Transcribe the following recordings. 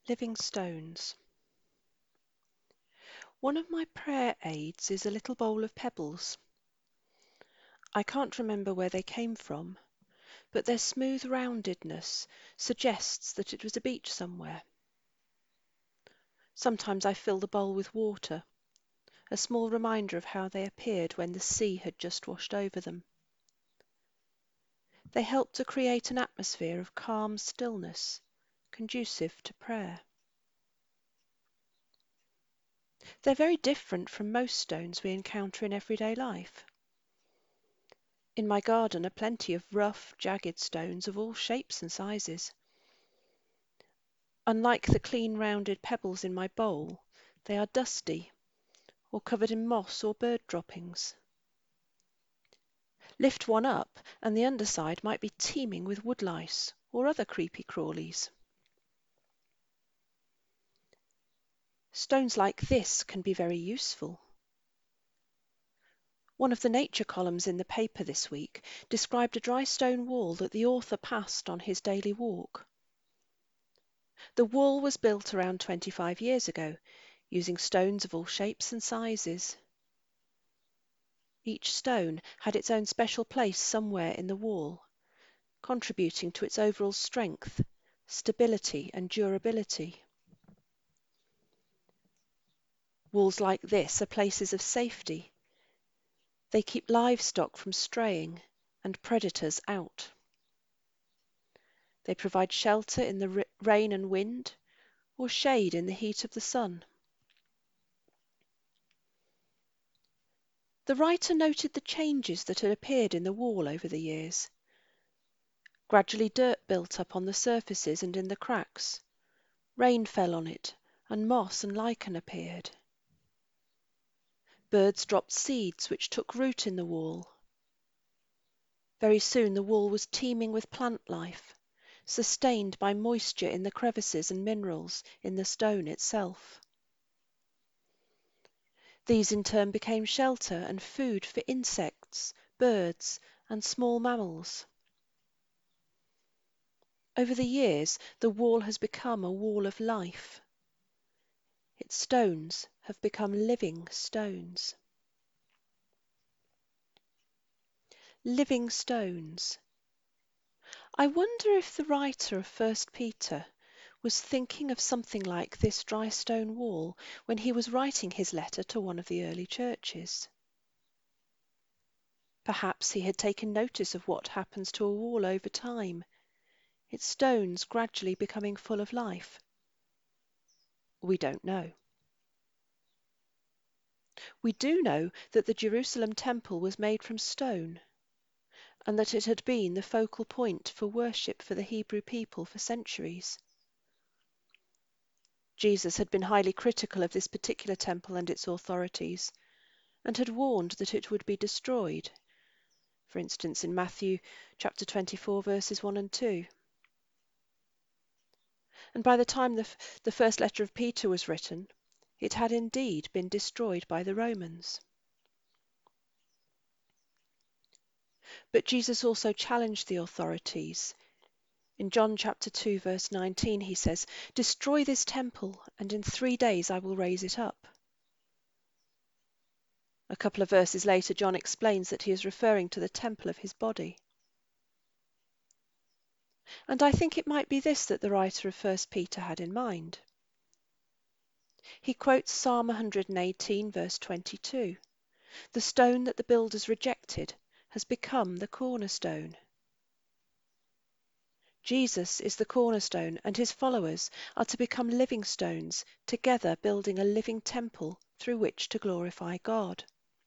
Living stones. One of my prayer aids is a little bowl of pebbles. I can't remember where they came from, but their smooth roundedness suggests that it was a beach somewhere. Sometimes I fill the bowl with water, a small reminder of how they appeared when the sea had just washed over them. They help to create an atmosphere of calm stillness, conducive to prayer. They're very different from most stones we encounter in everyday life. In my garden are plenty of rough, jagged stones of all shapes and sizes. Unlike the clean, rounded pebbles in my bowl, they are dusty or covered in moss or bird droppings. Lift one up and the underside might be teeming with woodlice or other creepy crawlies. Stones like this can be very useful. One of the nature columns in the paper this week described a dry stone wall that the author passed on his daily walk. The wall was built around 25 years ago, using stones of all shapes and sizes. Each stone had its own special place somewhere in the wall, contributing to its overall strength, stability and durability. Walls like this are places of safety. They keep livestock from straying and predators out. They provide shelter in the rain and wind, or shade in the heat of the sun. The writer noted the changes that had appeared in the wall over the years. Gradually dirt built up on the surfaces and in the cracks. Rain fell on it, and moss and lichen appeared. Birds dropped seeds which took root in the wall. Very soon the wall was teeming with plant life, sustained by moisture in the crevices and minerals in the stone itself. These in turn became shelter and food for insects, birds, and small mammals. Over the years, the wall has become a wall of life. Its stones have become living stones. Living stones. I wonder if the writer of 1 Peter was thinking of something like this dry stone wall when he was writing his letter to one of the early churches. Perhaps he had taken notice of what happens to a wall over time, its stones gradually becoming full of life. We don't know. We do know that the Jerusalem temple was made from stone, and that it had been the focal point for worship for the Hebrew people for centuries. Jesus had been highly critical of this particular temple and its authorities, and had warned that it would be destroyed, for instance in Matthew chapter 24 verses 1 and 2. And by the time the first letter of Peter was written, it had indeed been destroyed by the Romans. But Jesus also challenged the authorities. In John chapter 2 verse 19 he says, "Destroy this temple, and in 3 days I will raise it up." A couple of verses later, John explains that he is referring to the temple of his body. And I think it might be this that the writer of 1 Peter had in mind. He quotes Psalm 118 verse 22. The stone that the builders rejected has become the cornerstone. Jesus is the cornerstone, and his followers are to become living stones, together building a living temple through which to glorify God.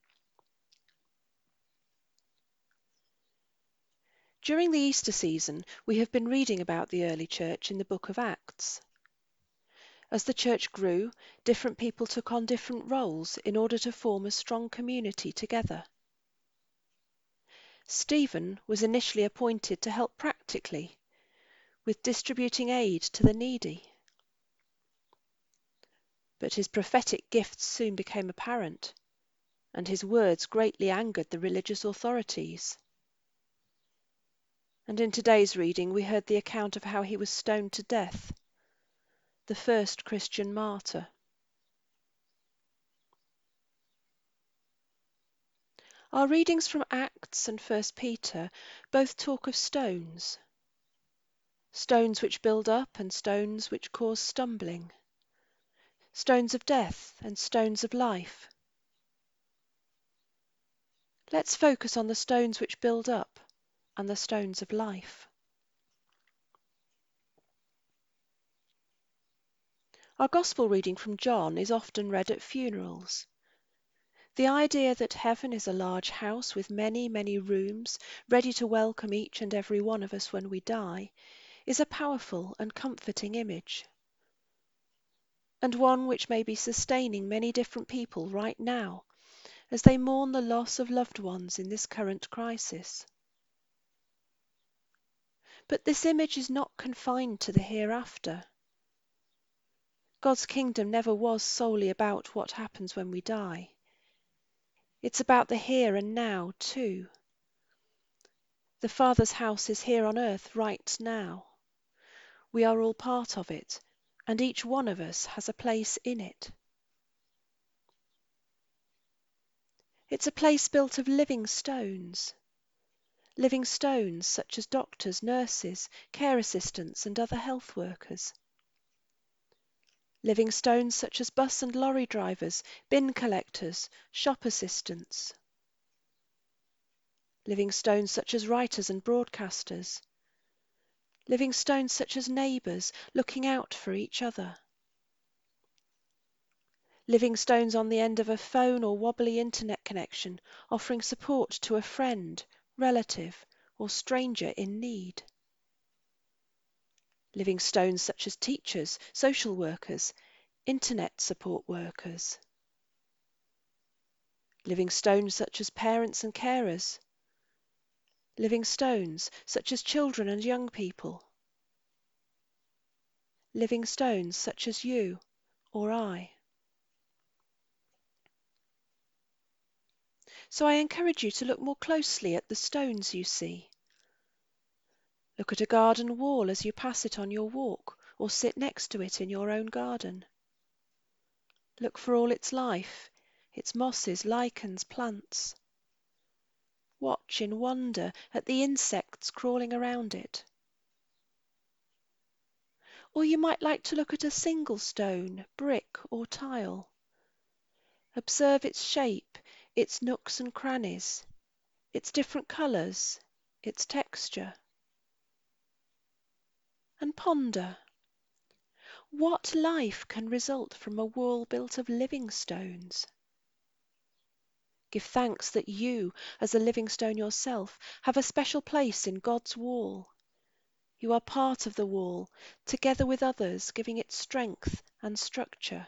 During the Easter season, we have been reading about the early church in the book of Acts. As the church grew, different people took on different roles in order to form a strong community together. Stephen was initially appointed to help practically with distributing aid to the needy. But his prophetic gifts soon became apparent, and his words greatly angered the religious authorities. And in today's reading we heard the account of how he was stoned to death. the first Christian martyr. Our readings from Acts and 1 Peter both talk of stones. Stones which build up and stones which cause stumbling. Stones of death and stones of life. Let's focus on the stones which build up and the stones of life. Our Gospel reading from John is often read at funerals. The idea that heaven is a large house with many, many rooms, ready to welcome each and every one of us when we die, is a powerful and comforting image, and one which may be sustaining many different people right now as they mourn the loss of loved ones in this current crisis. But this image is not confined to the hereafter. God's kingdom never was solely about what happens when we die. It's about the here and now too. The Father's house is here on earth right now. We are all part of it, and each one of us has a place in it. It's a place built of living stones such as doctors, nurses, care assistants and other health workers. Living stones such as bus and lorry drivers, bin collectors, shop assistants. Living stones such as writers and broadcasters. Living stones such as neighbours looking out for each other. Living stones on the end of a phone or wobbly internet connection, offering support to a friend, relative, or stranger in need. Living stones such as teachers, social workers, internet support workers. Living stones such as parents and carers. Living stones such as children and young people. Living stones such as you or I. So I encourage you to look more closely at the stones you see. Look at a garden wall as you pass it on your walk or sit next to it in your own garden. Look for all its life, its mosses, lichens, plants. Watch in wonder at the insects crawling around it. Or you might like to look at a single stone, brick or tile. Observe its shape, its nooks and crannies, its different colours, its texture. And ponder, what life can result from a wall built of living stones? Give thanks that you, as a living stone yourself, have a special place in God's wall. You are part of the wall, together with others, giving it strength and structure.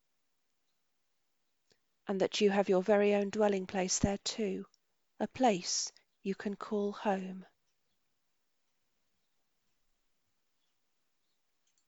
And that you have your very own dwelling place there too, a place you can call home.